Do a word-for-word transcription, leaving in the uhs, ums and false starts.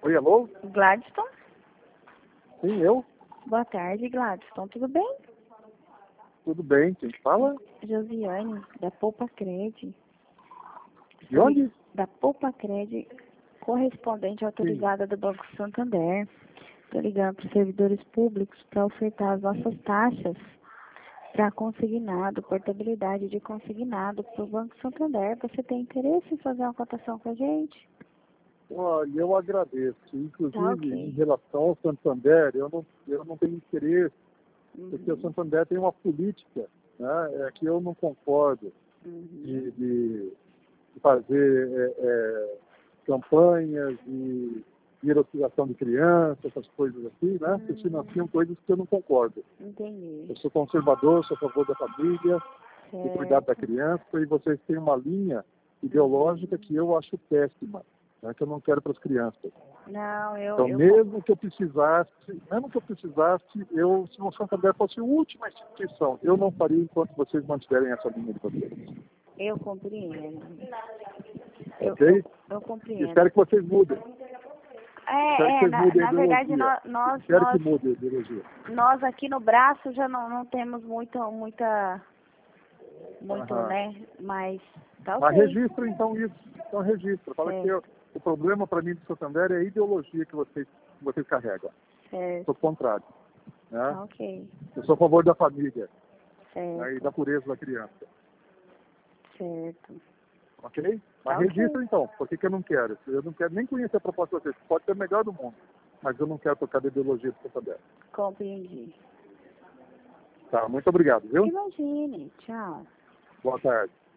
Oi, alô? Gladstone? Sim, eu? Boa tarde, Gladstone. Tudo bem? Tudo bem, quem fala? Josiane, da Poupa Cred. De onde? Da Poupa Cred, correspondente autorizada do Banco Santander. Estou ligando para os servidores públicos para ofertar as nossas taxas para consignado, portabilidade de consignado para o Banco Santander. Você tem interesse em fazer uma cotação com a gente? Olha, eu agradeço. Inclusive, Tá, ok. em relação ao Santander, eu não, eu não tenho interesse, Uhum. porque o Santander tem uma política, né, é, que eu não concordo Uhum. de, de fazer é, é, campanhas de erotização de crianças, essas coisas assim, né? Que financiam coisas que eu não concordo. Entendi. Eu sou conservador, sou a favor da família, de cuidar da criança, e vocês têm uma linha ideológica que eu acho péssima, né, que eu não quero para as crianças. Não, eu... Então, eu... mesmo que eu precisasse, mesmo que eu precisasse, eu, se o Santander fosse a última instituição, eu não faria enquanto vocês mantiverem essa linha de vocês. Eu compreendo. Eu, Ok? eu, eu compreendo. Espero que vocês mudem. É, Espero que é vocês na, mudem a na verdade, ideologia. nós, nós, Espero nós, que mude a ideologia. nós aqui no braço já não, não temos muita, muita, muito, Aham. né, mas tá Mas ok. registra então isso. Então registra. Fala Certo. que eu, o problema para mim do Santander é a ideologia que vocês, que vocês carregam. Certo. Sou contrário. Né? Tá ok. Eu sou a favor da família, né, e Certo. da pureza da criança. Certo. Ok? Mas Tá ok. registra então. Por que, que eu não quero? Eu não quero nem conhecer a proposta de vocês. Pode ser a melhor do mundo. Mas eu não quero tocar da ideologia do Santander. Compreendi. Tá, muito obrigado, viu? Imagine. Tchau. Boa tarde.